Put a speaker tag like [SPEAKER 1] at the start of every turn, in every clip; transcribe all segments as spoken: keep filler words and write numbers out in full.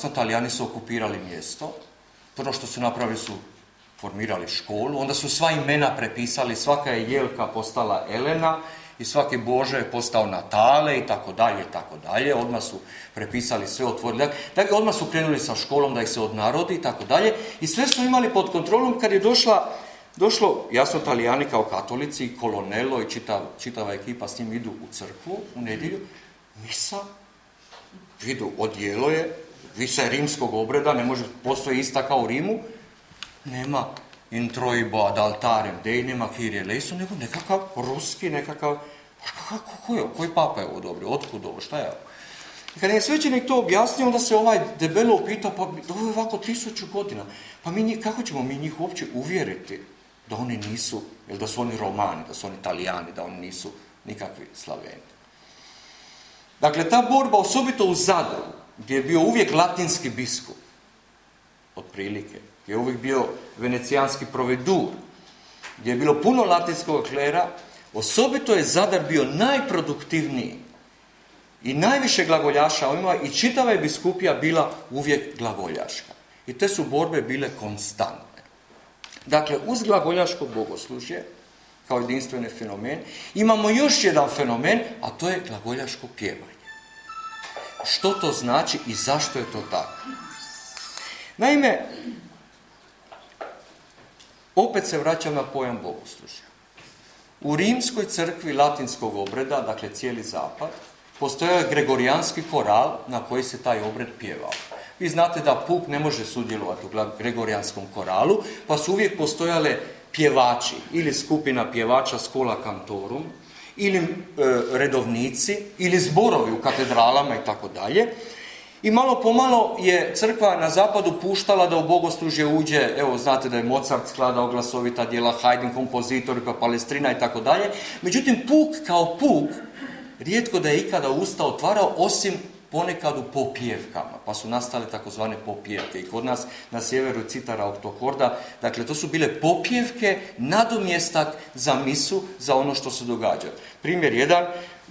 [SPEAKER 1] jasno, Talijani su okupirali mjesto. Prvo što su napravili su formirali školu, onda su sva imena prepisali, svaka je Jelka postala Elena i svaki Bože je postao Natale i tako dalje, i tako dalje. Odmah su prepisali sve, otvorili. Dakle, odmah su krenuli sa školom da ih se odnarodi i tako dalje. I sve su imali pod kontrolom kad je došla, došlo, jasno, Talijani kao katolici, i kolonelo i čitav, čitava ekipa s njim idu u crkvu u nedjelju. Misa, vidu, odijelo je, visa je rimskog obreda, ne može, postoji ista kao u Rimu. Nema introibo ad altarem dei, nema Kyrie eleison, nego nekakav ruski, nekakav, kako, ko je, koji papa je ovo dobro, otkud ovo, šta je ovo? I kada je svećenik to objasnio, onda se ovaj debelo upitao, pa ovo je ovako tisuću godina, pa mi njih, kako ćemo mi njih uopće uvjeriti da oni nisu, ili da su oni Romani, da su oni Talijani, da oni nisu nikakvi Slaveni. Dakle, ta borba, osobito u Zadru, gdje je bio uvijek latinski biskup, otprilike, gdje je uvijek bio venecijanski provedur, gdje je bilo puno latinskog klera, osobito je Zadar bio najproduktivniji i najviše glagoljaša ima i čitava je biskupija bila uvijek glagoljaška. I te su borbe bile konstantne. Dakle, uz glagoljaško bogoslužje, kao jedinstveni fenomen, imamo još jedan fenomen, a to je glagoljaško pjevanje. Što to znači i zašto je to tako? Naime, opet se vraćam na pojam bogoslužja. U rimskoj crkvi latinskog obreda, dakle cijeli zapad, postojao je gregorijanski koral na koji se taj obred pjevao. Vi znate da pup ne može sudjelovati u gregorijanskom koralu, pa su uvijek postojale pjevači, ili skupina pjevača schola cantorum, ili e, redovnici, ili zborovi u katedralama i tako dalje. I malo pomalo je crkva na zapadu puštala da u bogoslužje uđe, evo znate da je Mozart skladao glasovita djela, Haydn kompozitor, pa Palestrina i tako dalje. Međutim, puk kao puk, rijetko da je ikada usta otvarao, osim ponekad u popjevkama, pa su nastale takozvane popjevke. I kod nas na sjeveru citara oktohorda, dakle to su bile popjevke, nadomjestak za misu, za ono što se događa. Primjer jedan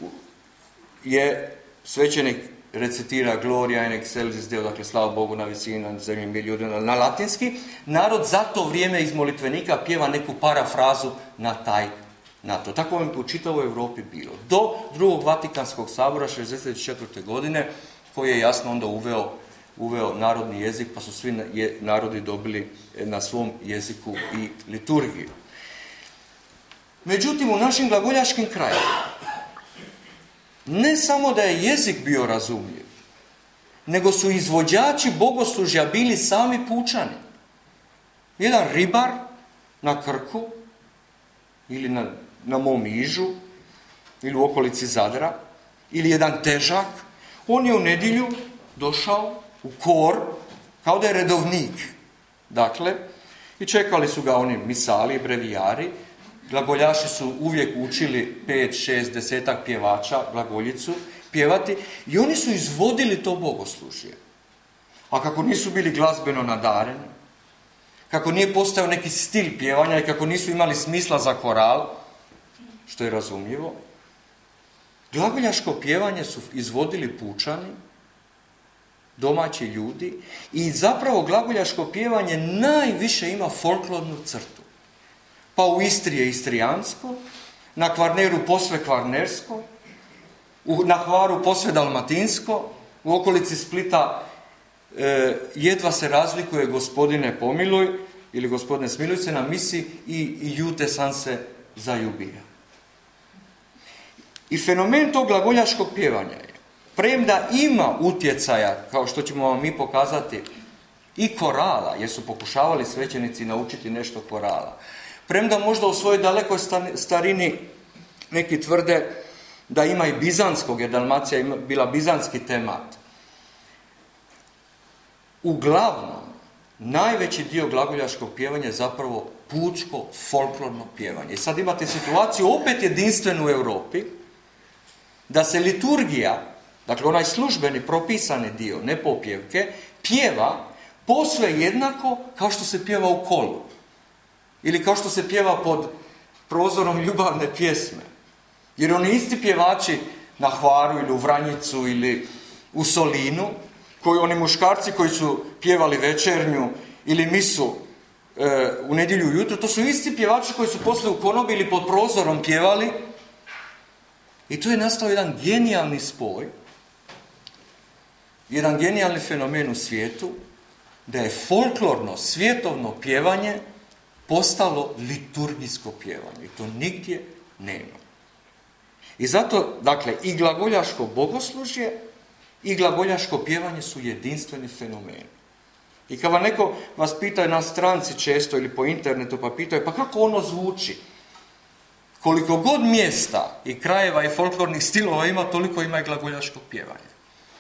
[SPEAKER 1] je svećenik recitira Gloria in excelsis Deo, dakle slava Bogu na visini, na zemlji mir ljudima, na latinski. Narod za to vrijeme iz molitvenika pjeva neku parafrazu na taj na to. Tako vam u čitavoj Europi bilo. Do drugog Vatikanskog sabora šezdeset četvrte godine, koji je jasno onda uveo, uveo narodni jezik, pa su svi narodi dobili na svom jeziku i liturgiju. Međutim, u našim glagoljaškim krajevima, ne samo da je jezik bio razumljiv, nego su izvođači bogoslužja bili sami pučani. Jedan ribar na Krku, ili na, na mom Ižu, ili u okolici Zadra, ili jedan težak, on je u nedjelju došao u kor, kao da je redovnik. Dakle, i čekali su ga oni misali, brevijari. Glagoljaši su uvijek učili pet, šest, desetak pjevača, glagoljicu, pjevati, i oni su izvodili to bogoslužje. A kako nisu bili glazbeno nadareni, kako nije postojao neki stil pjevanja i kako nisu imali smisla za koral, što je razumljivo, glagoljaško pjevanje su izvodili pučani, domaći ljudi, i zapravo glagoljaško pjevanje najviše ima folklornu crtu. Pa u Istri je istrijansko, na Kvarneru posve kvarnersko, na Hvaru posve dalmatinsko, u okolici Splita e, jedva se razlikuje Gospodine pomiluj ili Gospodine smiluj se na misi i, i jute sam se zajubija. I fenomen tog glagoljaškog pjevanja je, premda ima utjecaja, kao što ćemo vam mi pokazati, i korala, jer su pokušavali svećenici naučiti nešto korala, premda možda u svojoj dalekoj starini neki tvrde da ima i bizanskog, jer Dalmacija je bila bizanski temat. Uglavnom, najveći dio glagoljaškog pjevanja je zapravo pučko folklorno pjevanje. I sad imate situaciju opet jedinstvenu u Europi, da se liturgija, dakle onaj službeni propisani dio, ne popjevke, pjeva posve jednako kao što se pjeva u kolu. Ili kao što se pjeva pod prozorom ljubavne pjesme. Jer oni isti pjevači na Hvaru ili u Vranjicu ili u Solinu koji, oni muškarci koji su pjevali večernju ili misu e, u nedjelju ujutro, to su isti pjevači koji su poslije u konobi ili pod prozorom pjevali. I tu je nastao jedan genijalni spoj, jedan genijalni fenomen u svijetu, da je folklorno, svjetovno pjevanje postalo liturgijsko pjevanje. I to nigdje nema. I zato, dakle, i glagoljaško bogoslužje i glagoljaško pjevanje su jedinstveni fenomeni. I kad vam neko vas pita na stranci često ili po internetu, pa pitaju, pa kako ono zvuči? Koliko god mjesta i krajeva i folklornih stilova ima, toliko ima i glagoljaškog pjevanja.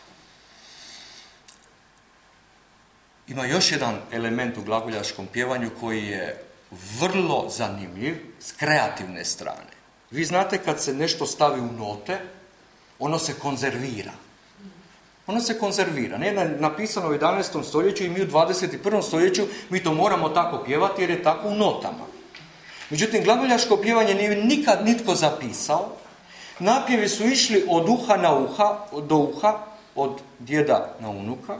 [SPEAKER 1] Ima još jedan element u glagoljaškom pjevanju koji je vrlo zanimljiv s kreativne strane. Vi znate kad se nešto stavi u note, ono se konzervira. Ono se konzervira. Ne je napisano u jedanaestom stoljeću i mi u dvadeset prvom stoljeću mi to moramo tako pjevati jer je tako u notama. Međutim, glagoljaško pjevanje nije nikad nitko zapisao. Napjevi su išli od uha na uha, do uha, od djeda na unuka.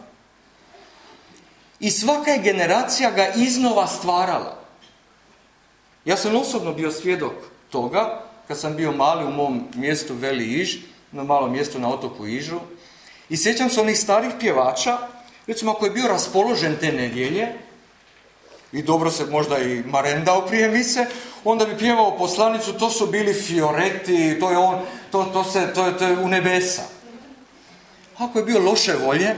[SPEAKER 1] I svaka je generacija ga iznova stvarala. Ja sam osobno bio svjedok toga, kad sam bio mali u mom mjestu Veli Iž, na malom mjestu na otoku Ižu. I sjećam se onih starih pjevača, recimo ako je bio raspoložen te nedjelje, i dobro se možda i marendao prije mise, onda bi pjevao poslanicu, to su bili Fioreti, to je on, to, to, se, to, je, to je u nebesa. Ako je bio loše volje,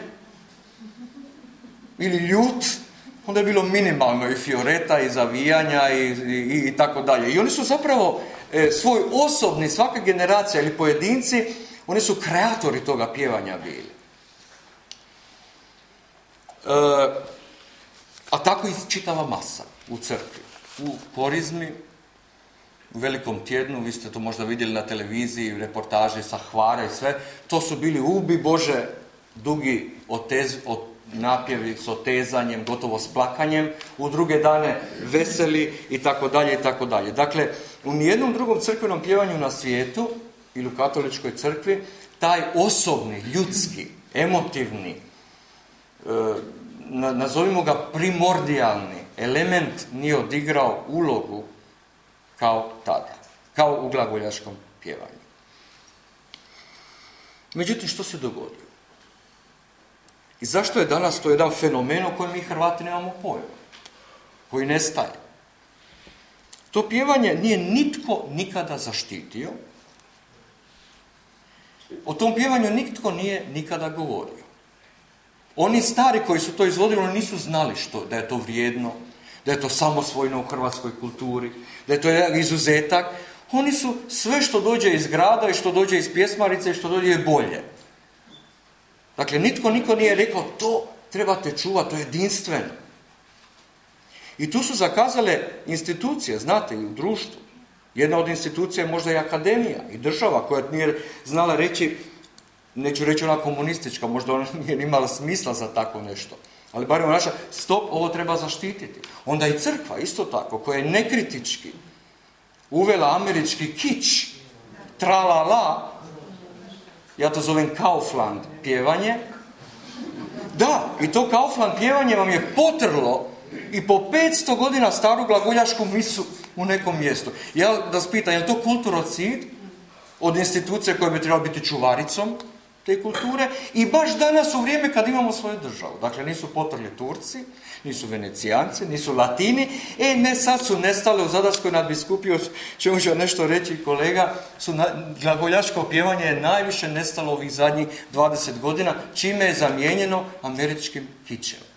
[SPEAKER 1] ili ljut, onda je bilo minimalno i Fioreta, i zavijanja, i, i, i tako dalje. I oni su zapravo e, svoj osobni, svaka generacija ili pojedinci, oni su kreatori toga pjevanja bili. E, a tako i čitava masa u crkvi. U korizmi, u velikom tjednu, vi ste to možda vidjeli na televiziji, reportaže sa Hvara i sve, to su bili ubi Bože dugi otez, ot, napjevi s otezanjem, gotovo s plakanjem, u druge dane veseli i tako dalje i tako dalje. Dakle, u nijednom drugom crkvenom pjevanju na svijetu ili u katoličkoj crkvi taj osobni, ljudski, emotivni, e, nazovimo ga primordijalni element nije odigrao ulogu kao tada, kao u glagoljaškom pjevanju. Međutim, što se dogodilo? I zašto je danas to jedan fenomen o kojem mi Hrvati nemamo pojma, koji nestaje? To pjevanje nije nitko nikada zaštitio, o tom pjevanju nitko nije nikada govorio. Oni stari koji su to izvodili, oni nisu znali što, da je to vrijedno, da je to samosvojno u hrvatskoj kulturi, da je to jedan izuzetak. Oni su sve što dođe iz grada i što dođe iz pjesmarice i što dođe je bolje. Dakle, nitko niko nije rekao to trebate čuvati, to je jedinstveno. I tu su zakazale institucije, znate, i u društvu. Jedna od institucija je možda i akademija i država koja nije znala reći, neću reći ona komunistička, možda ona nije imala smisla za tako nešto. Ali barem naša, stop, ovo treba zaštititi. Onda i crkva, isto tako, koja je nekritički uvela američki kič, tralala, ja to zovem Kaufland pjevanje. Da, i to Kaufland pjevanje vam je potrlo i po petsto godina staru glagoljašku misu u nekom mjestu. Ja da vas pitam, je li to kulturocid od institucije koja bi trebala biti čuvaricom te kulture i baš danas u vrijeme kad imamo svoju državu. Dakle, nisu potrli Turci, nisu Venecijanci, nisu Latini, e ne, sad su nestale u Zadarskoj nadbiskupiji, čemu ću nešto reći kolega, su na, glagoljaško pjevanje je najviše nestalo ovih zadnjih dvadeset godina, čime je zamijenjeno američkim kičem.